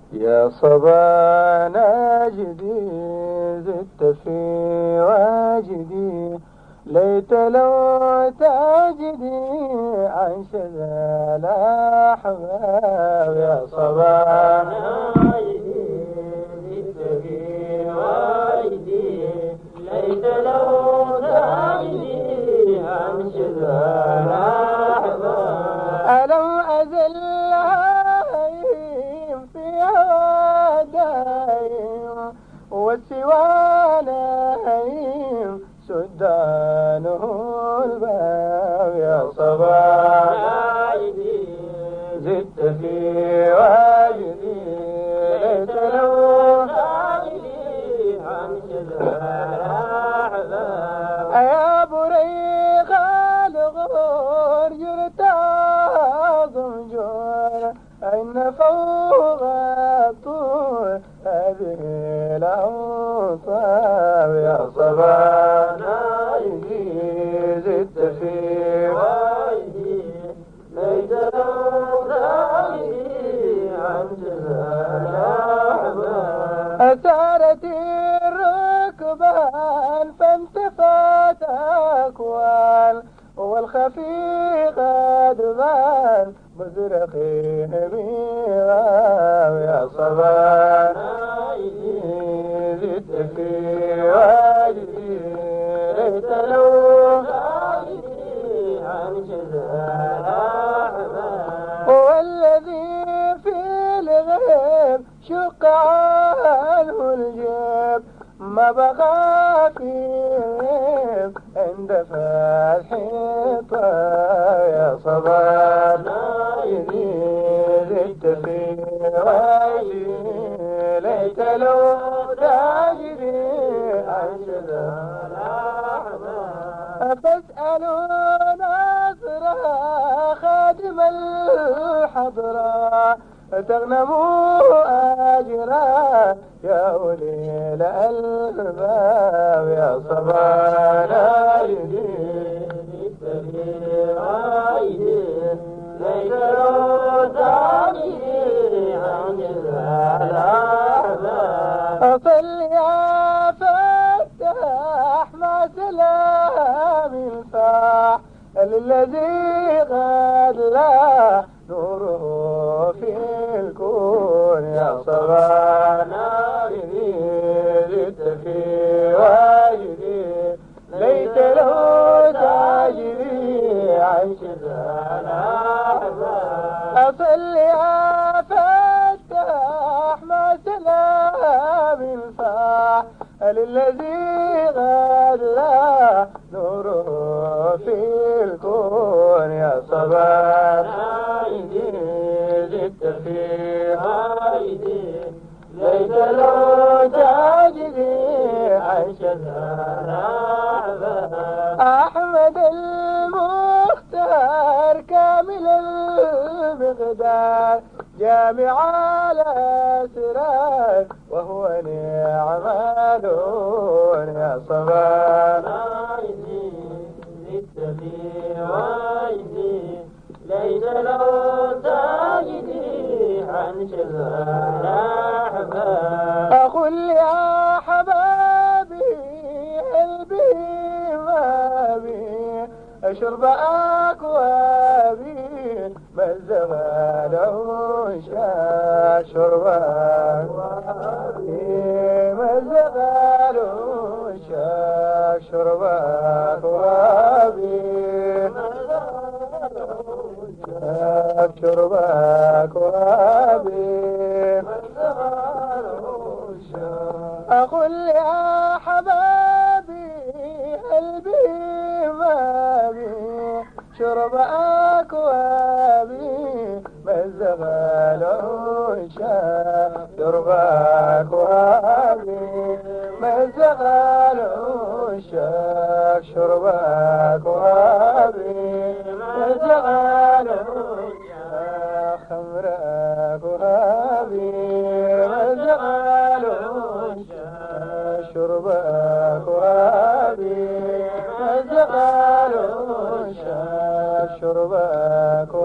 يا صبا ناجدي زدت في واجدي، ليت لو تجدي عن شذا الأحباب. يا صبا ناجدي زدت في واجدي، ليت لو تجدي عن شذا الأحباب. ألم أزل والسوى نايم سدانه الباب. يا صبا ناجدي زدت في واجدي، ليت لو تجدي عن شذا الأحباب. يا بريق الغور يرتاض جور، أين فوق الطور هذه الأوصاف. يا صبا ناجدي زدت في واجدي، ليت لو تجدي عن شذا الأحباب. أثارت الركبان فانتفت أكوان، والخفي قد بان مزرقي بغاب. يا صبا ناجدي زدت في واجدي، ليت لو تجدي عن شذا الأحباب. هو الذي في الغيب شق عنه الجيب، ما بقى في غيب عند فتح الطاب. يا صبا ناجدي زدت في واجدي، ليت لو تجدي عن شذا الأحباب. فاسألوا ناصرا خادم الحضرا، تغنموا أجرا يا أولي الألباب. يا صبا ناجدي زدت في واجدي، ليت لو تجدي عن شذا الأحباب. صل يا فتاح ما سلام الفاح، للذي قد لا نوره في الكون. يا صبا ناجدي زدت في واجدي، ليت لو تجدي عن شذا الأحباب. أصل يا فتاح ما سلام الفاح، للذي قد لا نوره في الكون. يا صبا ناجدي زدت في واجدي، ليت لو تجدي عن شذا الأحباب. أحمد المختار كامل المقدار، جامع الأسرار وهو نعم لون. يا صبا ناجدي زدت في واجدي، ليت لو تجدي عن شذا الأحباب. أقول يا حبابي هل به ما بي، أشرب أكوابي مزغ العشاق. شرب أكوابي مزغ العشاق، شرب أكوابي شرب أكوابي. أقول يا حبابي هل بي ما بي، شرب أكوابي مزغ العشاق. شرب أكوابي مزغ العشاق، شرب أكوابي مزغ العشاق. خمر أكوابي مزغ العشاق، شرب أكوابي مزغ العشاق. شرب أكوابي